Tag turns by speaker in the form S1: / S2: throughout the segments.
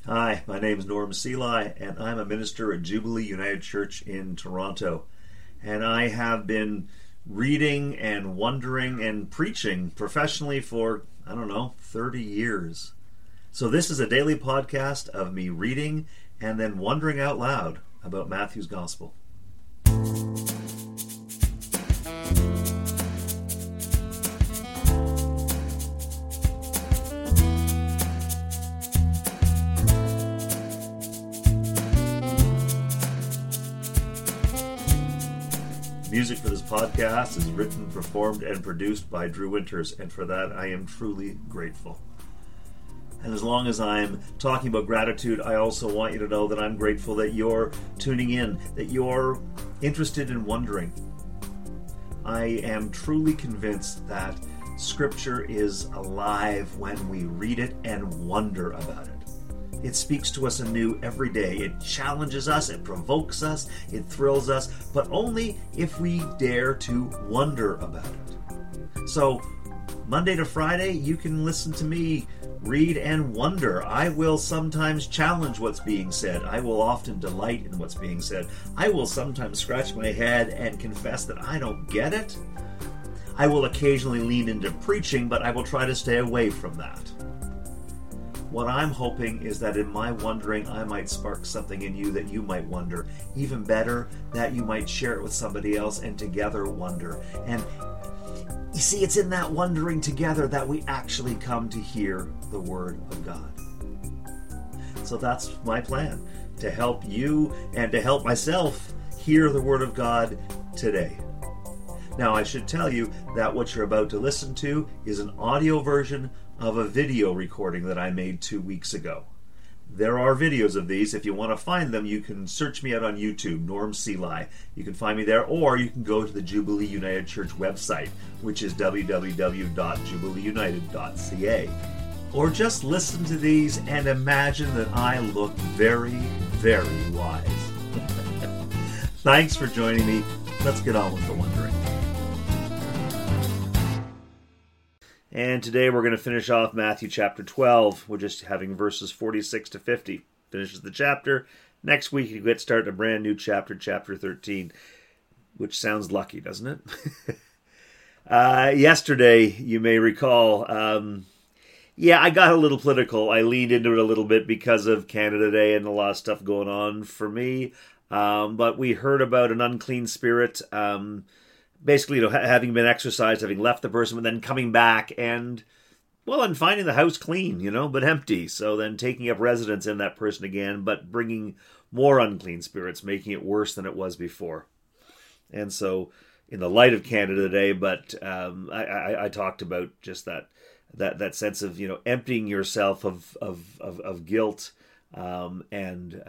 S1: Hi, my name is Norm Seeley, and I'm a minister at Jubilee United Church in Toronto. And I have been reading and wondering and preaching professionally for, 30 years. So this is a daily podcast of me reading and then wondering out loud about Matthew's Gospel. Music for this podcast is written, performed, and produced by Drew Winters, and for that I am truly grateful. And as long as I'm talking about gratitude, I also want you to know that I'm grateful that you're tuning in, that you're interested in wondering. I am truly convinced that Scripture is alive when we read it and wonder about it. It speaks to us anew every day. It challenges us, it provokes us, it thrills us, but only if we dare to wonder about it. So, Monday to Friday, you can listen to me read and wonder. I will sometimes challenge what's being said. I will often delight in what's being said. I will sometimes scratch my head and confess that I don't get it. I will occasionally lean into preaching, but I will try to stay away from that. What I'm hoping is that in my wondering, I might spark something in you that you might wonder. Even better, that you might share it with somebody else and together wonder. And you see, it's in that wondering together that we actually come to hear the Word of God. So that's my plan, to help you and to help myself hear the Word of God today. Now, I should tell you that what you're about to listen to is an audio version of a video recording that I made 2 weeks ago. There are videos of these. If you want to find them, you can search me out on YouTube, Norm Seeley. You can find me there, or you can go to the Jubilee United Church website, which is www.jubileeunited.ca. Or just listen to these and imagine that I look very, very wise. Thanks for joining me. Let's get on with the wondering. And today we're going to finish off Matthew chapter 12. We're just having verses 46 to 50. Finishes the chapter. Next week you get started a brand new chapter, chapter 13, which sounds lucky, doesn't it? Yesterday, you may recall, I got a little political. I leaned into it a little bit because of Canada Day and a lot of stuff going on for me. But we heard about an unclean spirit, basically, having been exorcised, having left the person, but then coming back and finding the house clean, but empty. So then taking up residence in that person again, but bringing more unclean spirits, making it worse than it was before. And so, in the light of Canada Day, but I talked about just that sense of emptying yourself of guilt and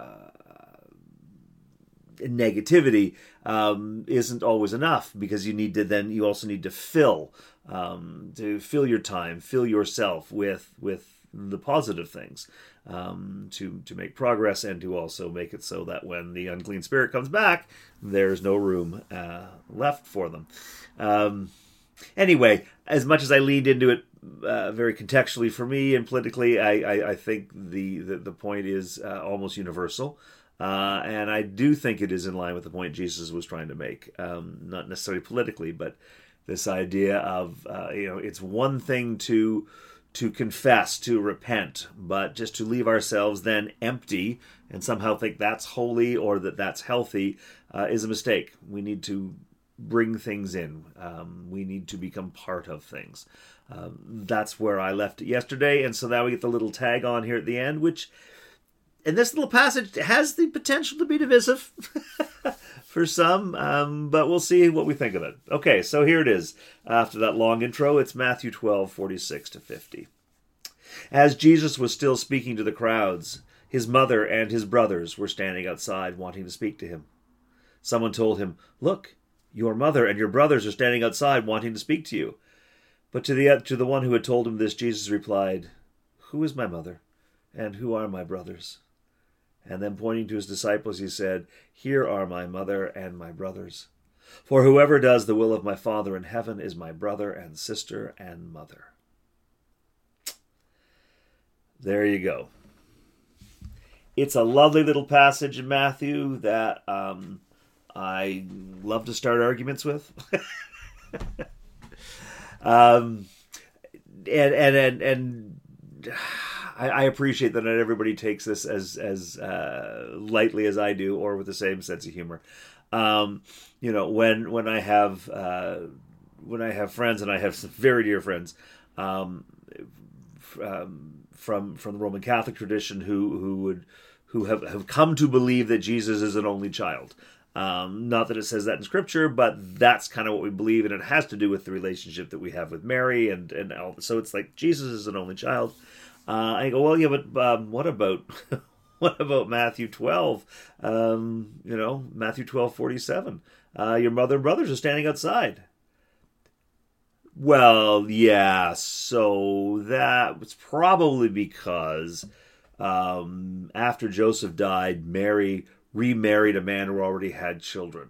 S1: negativity isn't always enough, because you also need to fill your time, fill yourself with the positive things to make progress, and to also make it so that when the unclean spirit comes back, there's no room left for them. Anyway, as much as I leaned into it very contextually for me and politically, I think the point is almost universal. And I do think it is in line with the point Jesus was trying to make, not necessarily politically, but this idea of, it's one thing to confess, to repent, but just to leave ourselves then empty and somehow think that's holy or that's healthy is a mistake. We need to bring things in. We need to become part of things. That's where I left it yesterday, and so now we get the little tag on here at the end, which, and this little passage has the potential to be divisive for some, but we'll see what we think of it. Okay, so here it is. After that long intro, it's Matthew 12, 46 to 50. As Jesus was still speaking to the crowds, his mother and his brothers were standing outside wanting to speak to him. Someone told him, "Look, your mother and your brothers are standing outside wanting to speak to you." But to the one who had told him this, Jesus replied, "Who is my mother, and who are my brothers?" And then pointing to his disciples, he said, "Here are my mother and my brothers. For whoever does the will of my Father in heaven is my brother and sister and mother." There you go. It's a lovely little passage in Matthew that I love to start arguments with. um, and I appreciate that not everybody takes this as lightly as I do, or with the same sense of humor. When I have friends, and I have some very dear friends from the Roman Catholic tradition who have come to believe that Jesus is an only child. Not that it says that in Scripture, but that's kind of what we believe, and it has to do with the relationship that we have with Mary, and all. So it's like Jesus is an only child. I go, well, yeah, but what about what about Matthew 12? Matthew 12:47. Your mother and brothers are standing outside. Well, yeah, so that was probably because after Joseph died, Mary remarried a man who already had children.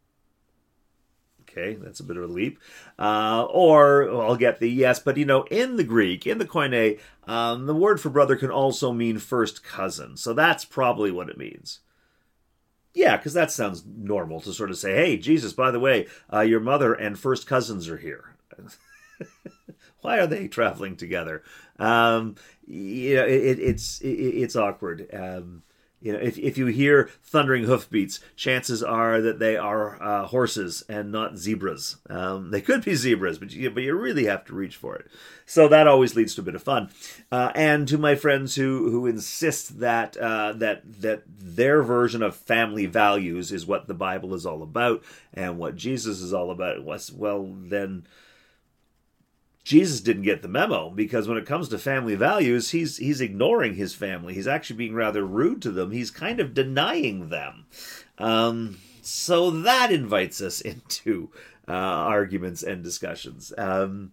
S1: Okay, that's a bit of a leap. Or I'll get the yes, but in the Greek, in the Koine, the word for brother can also mean first cousin. So that's probably what it means. Yeah, because that sounds normal to sort of say, hey, Jesus, by the way, your mother and first cousins are here. Why are they traveling together? It's awkward. If you hear thundering hoofbeats, chances are that they are horses and not zebras. They could be zebras, but you really have to reach for it. So that always leads to a bit of fun. And to my friends who insist that their version of family values is what the Bible is all about and what Jesus is all about, well, then Jesus didn't get the memo, because when it comes to family values, he's ignoring his family. He's actually being rather rude to them. He's kind of denying them. So that invites us into arguments and discussions. And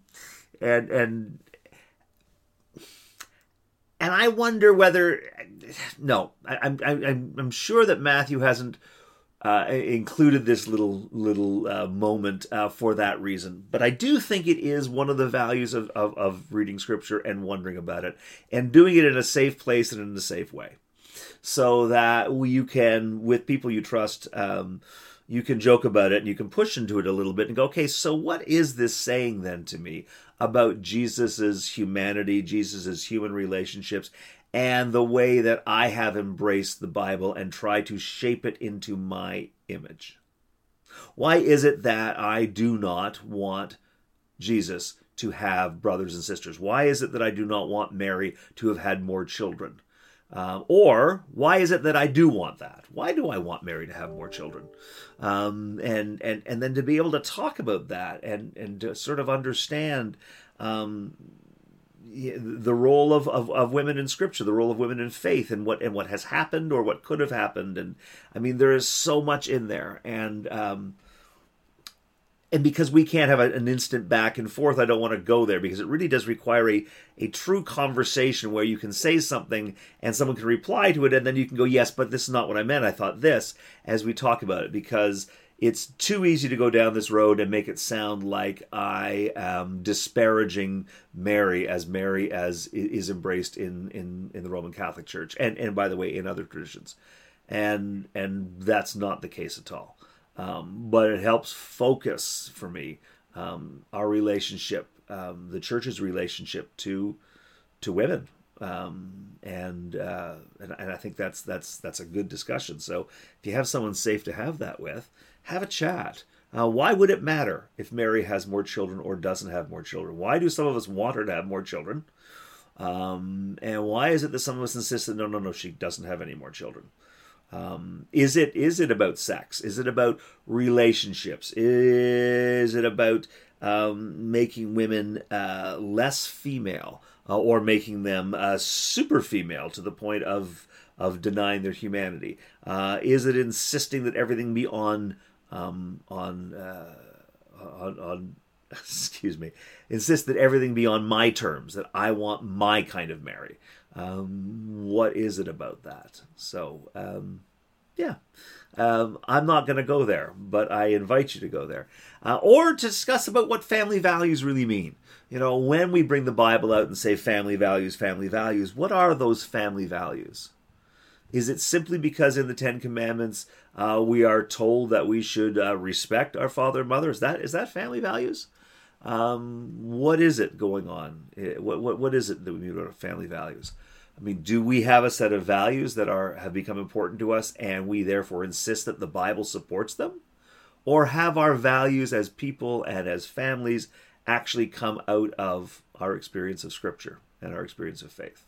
S1: I wonder whether I'm sure that Matthew hasn't included this little moment for that reason. But I do think it is one of the values of reading Scripture and wondering about it, and doing it in a safe place and in a safe way, so that you can, with people you trust, you can joke about it and you can push into it a little bit and go, okay, so what is this saying then to me about Jesus's humanity, Jesus's human relationships, and the way that I have embraced the Bible and tried to shape it into my image? Why is it that I do not want Jesus to have brothers and sisters? Why is it that I do not want Mary to have had more children? Or why is it that I do want that? Why do I want Mary to have more children? And then to be able to talk about that and to sort of understand the role of women in Scripture, the role of women in faith, and what has happened or what could have happened. And I mean, there is so much in there, and because we can't have an instant back and forth, I don't want to go there, because it really does require a true conversation where you can say something and someone can reply to it, and then you can go, yes, but this is not what I meant. I thought this, as we talk about it, because it's too easy to go down this road and make it sound like I am disparaging Mary as is embraced in the Roman Catholic Church, and by the way, in other traditions, and that's not the case at all. But it helps focus for me our relationship, the Church's relationship to women, and I think that's a good discussion. So if you have someone safe to have that with, have a chat. Why would it matter if Mary has more children or doesn't have more children? Why do some of us want her to have more children? And why is it that some of us insist that no, she doesn't have any more children? Is it about sex? Is it about relationships? Is it about making women less female, or making them super female to the point of denying their humanity? Is it insisting that everything be on insist that everything be on my terms, that I want my kind of Mary? What is it about that? So, I'm not going to go there, but I invite you to go there. Or to discuss about what family values really mean. When we bring the Bible out and say family values, what are those family values? Is it simply because in the Ten Commandments we are told that we should respect our father and mother? Is that family values? What is it going on? What is it that we mean by family values? I mean, do we have a set of values that have become important to us, and we therefore insist that the Bible supports them? Or have our values as people and as families actually come out of our experience of Scripture and our experience of faith?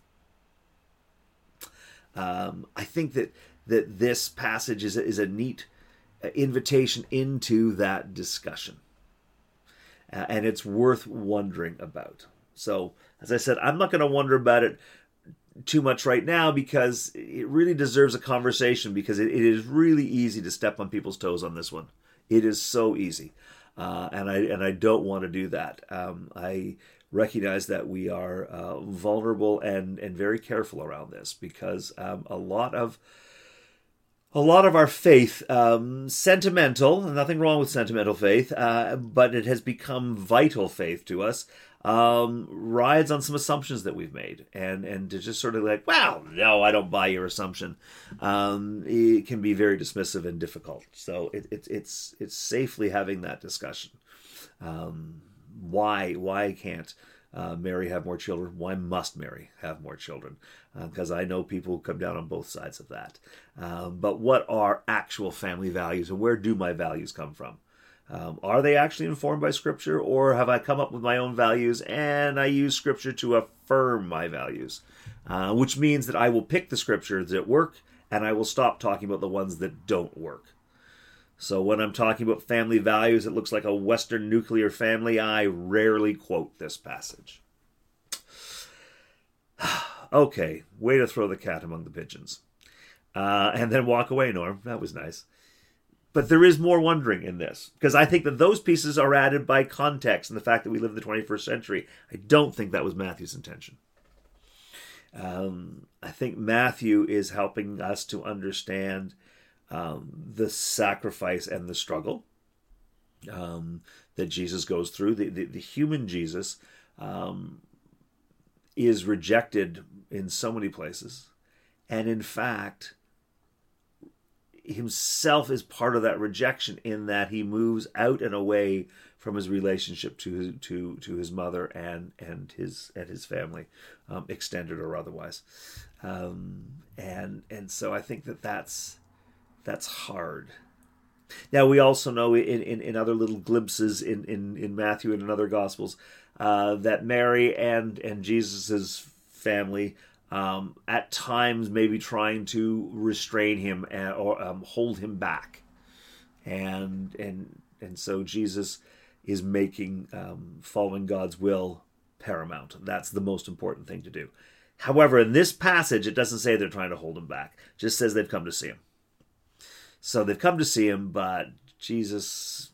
S1: I think that this passage is a neat invitation into that discussion. And it's worth wondering about. So, as I said, I'm not going to wonder about it too much right now because it really deserves a conversation, because it is really easy to step on people's toes on this one. It is so easy. And I don't want to do that. I recognize that we are vulnerable and very careful around this, because a lot of our faith, sentimental, nothing wrong with sentimental faith, but it has become vital faith to us, rides on some assumptions that we've made. And to just sort of like, well, no, I don't buy your assumption, it can be very dismissive and difficult. So it's safely having that discussion. Why can't Mary have more children? Why must Mary have more children? Because I know people come down on both sides of that. But what are actual family values, and where do my values come from? Are they actually informed by Scripture, or have I come up with my own values and I use Scripture to affirm my values? Which means that I will pick the Scriptures that work, and I will stop talking about the ones that don't work. So when I'm talking about family values, it looks like a Western nuclear family, I rarely quote this passage. Okay, way to throw the cat among the pigeons. And then walk away, Norm. That was nice. But there is more wondering in this, because I think that those pieces are added by context and the fact that we live in the 21st century. I don't think that was Matthew's intention. I think Matthew is helping us to understand the sacrifice and the struggle that Jesus goes through. The human Jesus is rejected in so many places, and in fact himself is part of that rejection, in that he moves out and away from his relationship to his mother and his family, extended or otherwise, and so I think that's hard. Now, we also know in other little glimpses in Matthew and in other Gospels that Mary and Jesus' family at times may be trying to restrain him or hold him back. And so Jesus is making following God's will paramount. That's the most important thing to do. However, in this passage, it doesn't say they're trying to hold him back. It just says they've come to see him. So they've come to see him, but Jesus,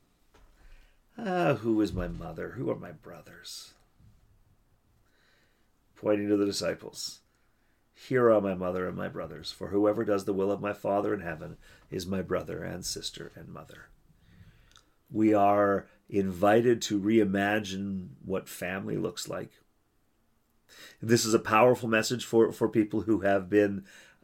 S1: who is my mother? Who are my brothers? Pointing to the disciples. Here are my mother and my brothers, for whoever does the will of my Father in heaven is my brother and sister and mother. We are invited to reimagine what family looks like. This is a powerful message for people who have been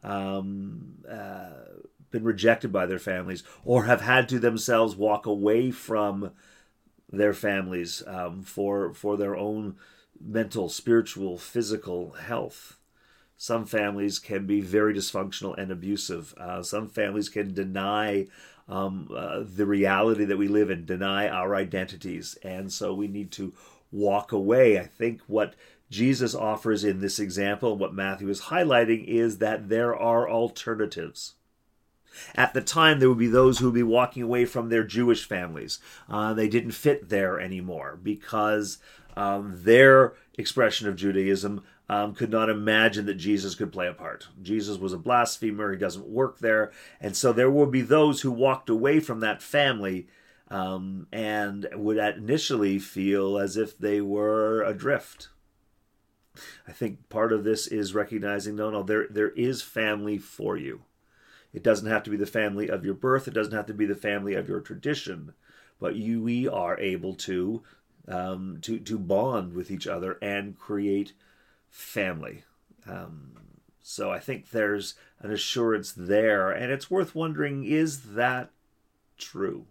S1: rejected by their families, or have had to themselves walk away from their families for their own mental, spiritual, physical health. Some families can be very dysfunctional and abusive. Some families can deny the reality that we live in, deny our identities, and so we need to walk away. I think what Jesus offers in this example, what Matthew is highlighting, is that there are alternatives. At the time, there would be those who would be walking away from their Jewish families. They didn't fit there anymore because their expression of Judaism could not imagine that Jesus could play a part. Jesus was a blasphemer. He doesn't work there. And so there will be those who walked away from that family and would initially feel as if they were adrift. I think part of this is recognizing, no, there is family for you. It doesn't have to be the family of your birth. It doesn't have to be the family of your tradition. But we are able to bond with each other and create family. So I think there's an assurance there, and it's worth wondering, is that true?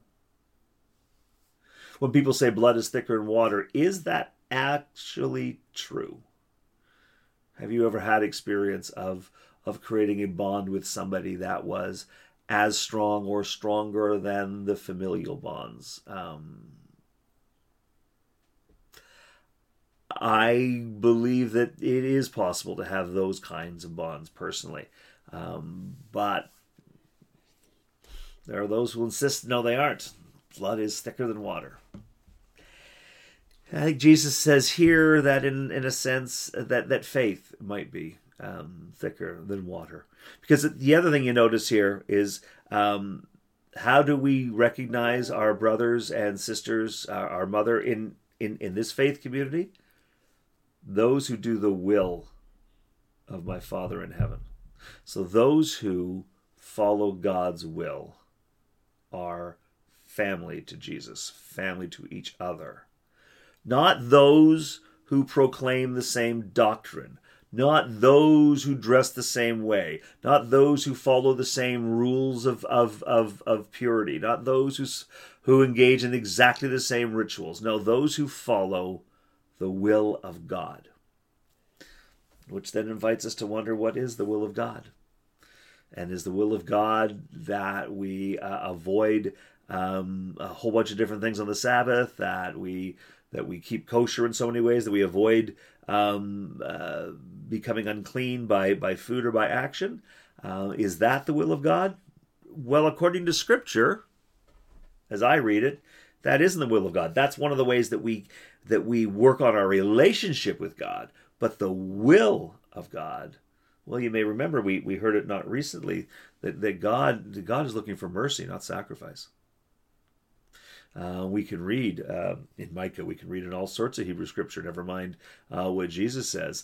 S1: When people say blood is thicker than water, is that actually true? Have you ever had experience of creating a bond with somebody that was as strong or stronger than the familial bonds? I believe that it is possible to have those kinds of bonds personally. But there are those who insist, no, they aren't. Blood is thicker than water. I think Jesus says here that in a sense that faith might be thicker than water. Because the other thing you notice here is how do we recognize our brothers and sisters, our mother in this faith community? Those who do the will of my Father in heaven. So those who follow God's will are family to Jesus, family to each other. Not those who proclaim the same doctrine, not those who dress the same way, not those who follow the same rules of purity, not those who engage in exactly the same rituals. No, those who follow the will of God. Which then invites us to wonder, what is the will of God? And is the will of God that we avoid a whole bunch of different things on the Sabbath, that we keep kosher in so many ways, that we avoid becoming unclean by food or by action? Is that the will of God? Well, according to Scripture, as I read it, that isn't the will of God. That's one of the ways that we work on our relationship with God. But the will of God, well, you may remember we heard it not recently that God is looking for mercy, not sacrifice. We can read in Micah, we can read in all sorts of Hebrew Scripture, never mind what Jesus says,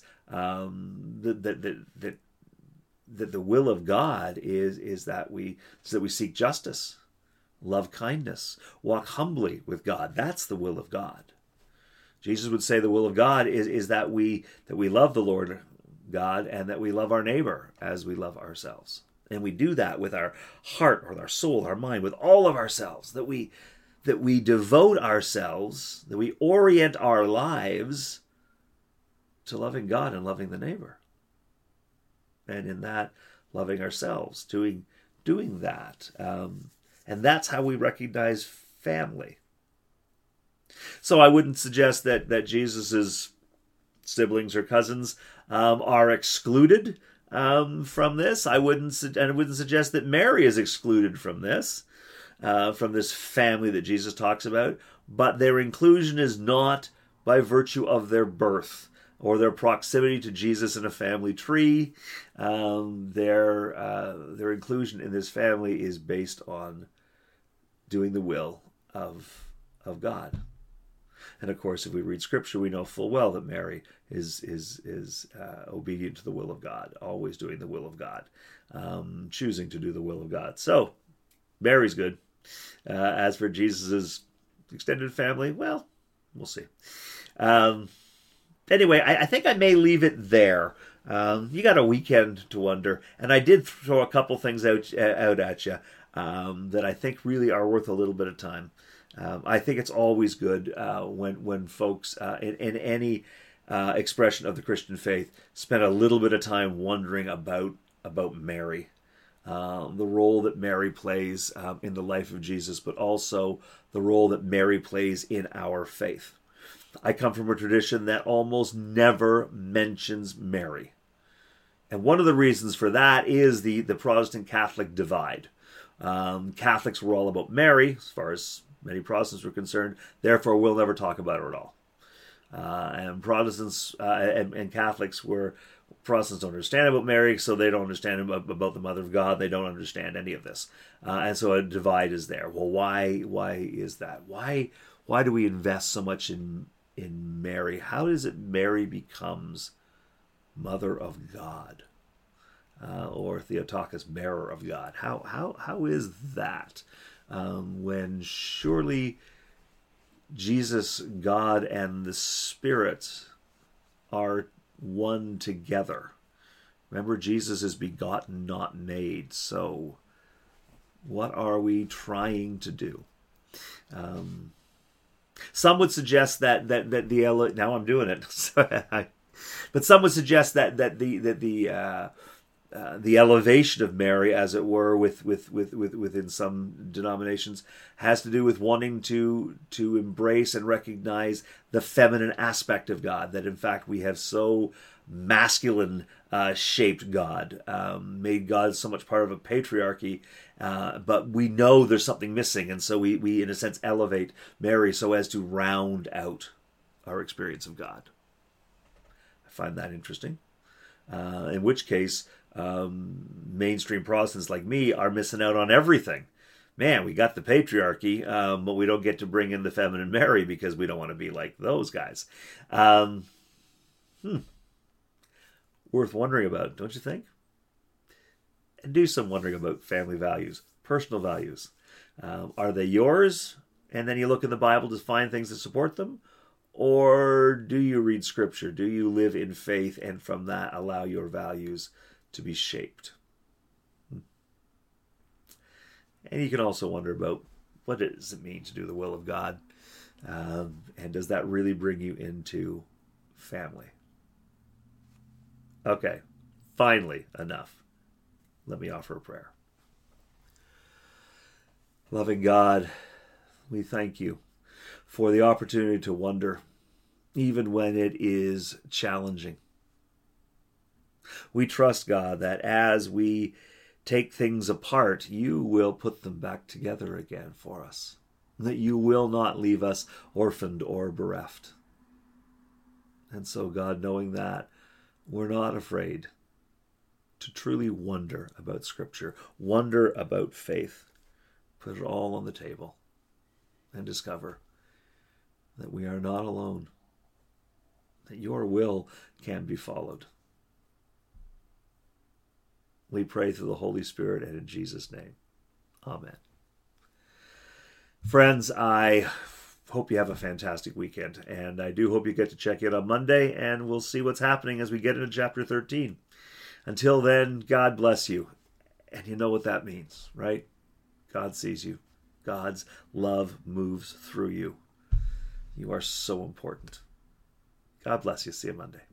S1: that the will of God is that we seek justice, love kindness, walk humbly with God. That's the will of God. Jesus would say the will of God is that we love the Lord God and that we love our neighbor as we love ourselves. And we do that with our heart, or our soul, our mind, with all of ourselves, that we devote ourselves, that we orient our lives to loving God and loving the neighbor. And in that, loving ourselves, doing that. And that's how we recognize family. So I wouldn't suggest that Jesus' siblings or cousins are excluded from this. I wouldn't suggest that Mary is excluded from this family that Jesus talks about. But their inclusion is not by virtue of their birth or their proximity to Jesus in a family tree. Their inclusion in this family is based on doing the will of God. And of course, if we read Scripture, we know full well that Mary is obedient to the will of God, always doing the will of God, choosing to do the will of God. So, Mary's good. As for Jesus' extended family, well, we'll see. Anyway, I think I may leave it there. You got a weekend to wonder, and I did throw a couple things out at you that I think really are worth a little bit of time. I think it's always good when folks in any expression of the Christian faith spend a little bit of time wondering about Mary, the role that Mary plays in the life of Jesus, but also the role that Mary plays in our faith. I come from a tradition that almost never mentions Mary. And one of the reasons for that is the Protestant-Catholic divide. Catholics were all about Mary, as far as many Protestants were concerned, therefore we'll never talk about her at all. And Protestants and Catholics Protestants don't understand about Mary, so they don't understand about the Mother of God. They don't understand any of this. And so a divide is there. Well, why is that? Why do we invest so much in Mary? How is it Mary becomes Mother of God? Or Theotokos, bearer of God? How is that? When surely Jesus, God, and the Spirit are one together Remember, Jesus is begotten, not made. So what are we trying to do? Some would suggest that the now I'm doing it, but some would suggest that the elevation of Mary, as it were, within some denominations, has to do with wanting to embrace and recognize the feminine aspect of God. That in fact we have so masculine shaped God, made God so much part of a patriarchy, but we know there's something missing, and so we in a sense elevate Mary so as to round out our experience of God. I find that interesting. In which case, mainstream Protestants like me are missing out on everything. Man, we got the patriarchy, but we don't get to bring in the feminine Mary because we don't want to be like those guys. Worth wondering about, don't you think? And do some wondering about family values, personal values. Are they yours? And then you look in the Bible to find things that support them? Or do you read Scripture? Do you live in faith and from that allow your values to be shaped? And you can also wonder about what does it mean to do the will of God? And does that really bring you into family? Okay, finally, enough. Let me offer a prayer. Loving God, we thank you for the opportunity to wonder, even when it is challenging. We trust, God, that as we take things apart, you will put them back together again for us, that you will not leave us orphaned or bereft. And so, God, knowing that, we're not afraid to truly wonder about Scripture, wonder about faith, put it all on the table, and discover that we are not alone, that your will can be followed. We pray through the Holy Spirit and in Jesus' name. Amen. Friends, I hope you have a fantastic weekend, and I do hope you get to check in on Monday, and we'll see what's happening as we get into chapter 13. Until then, God bless you. And you know what that means, right? God sees you. God's love moves through you. You are so important. God bless you. See you Monday.